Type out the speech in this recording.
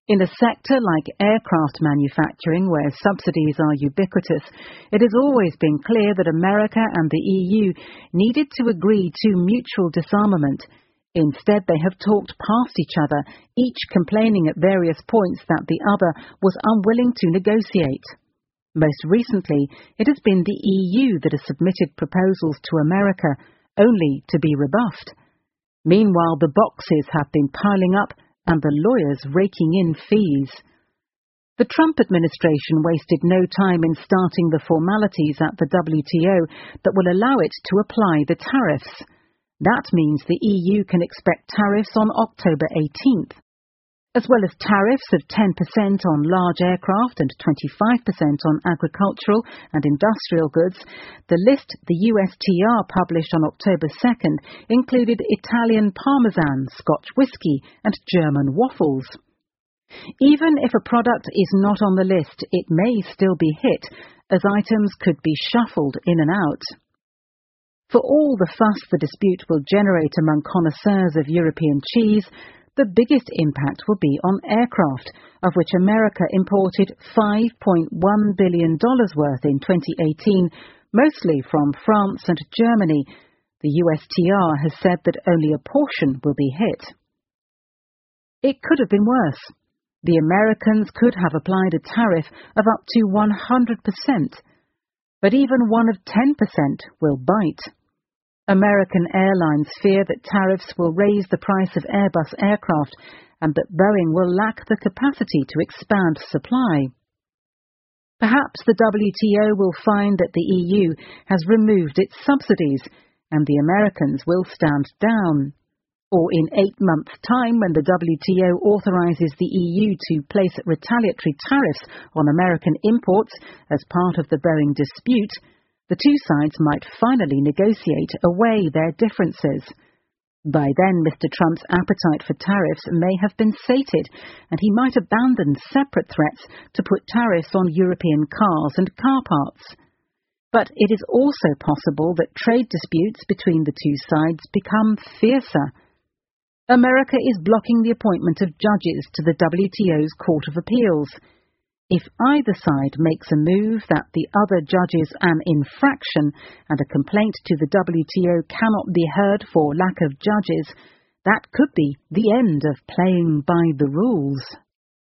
In a sector like aircraft manufacturing, where subsidies are ubiquitous, it has always been clear that America and the EU needed to agree to mutual disarmament. Instead, they have talked past each other, each complaining at various points that the other was unwilling to negotiate. Most recently, it has been the EU that has submitted proposals to America, only to be rebuffed. Meanwhile, the boxes have been piling up and the lawyers raking in fees. The Trump administration wasted no time in starting the formalities at the WTO that will allow it to apply the tariffs. That means the EU can expect tariffs on October 18th. As well as tariffs of 10% on large aircraft and 25% on agricultural and industrial goods, the list the USTR published on October 2nd included Italian Parmesan, Scotch whisky and German waffles. Even if a product is not on the list, it may still be hit, as items could be shuffled in and out. For all the fuss the dispute will generate among connoisseurs of European cheese, the biggest impact will be on aircraft, of which America imported $5.1 billion worth in 2018, mostly from France and Germany. The USTR has said that only a portion will be hit. It could have been worse. The Americans could have applied a tariff of up to 100%, but even one of 10% will bite. American airlines fear that tariffs will raise the price of Airbus aircraft and that Boeing will lack the capacity to expand supply. Perhaps the WTO will find that the EU has removed its subsidies and the Americans will stand down. Or in 8 months' time, when the WTO authorizes the EU to place retaliatory tariffs on American imports as part of the Boeing dispute, the two sides might finally negotiate away their differences. By then, Mr. Trump's appetite for tariffs may have been sated, and he might abandon separate threats to put tariffs on European cars and car parts. But it is also possible that trade disputes between the two sides become fiercer. America is blocking the appointment of judges to the WTO's Court of Appeals. If either side makes a move that the other judges an infraction and a complaint to the WTO cannot be heard for lack of judges, that could be the end of playing by the rules.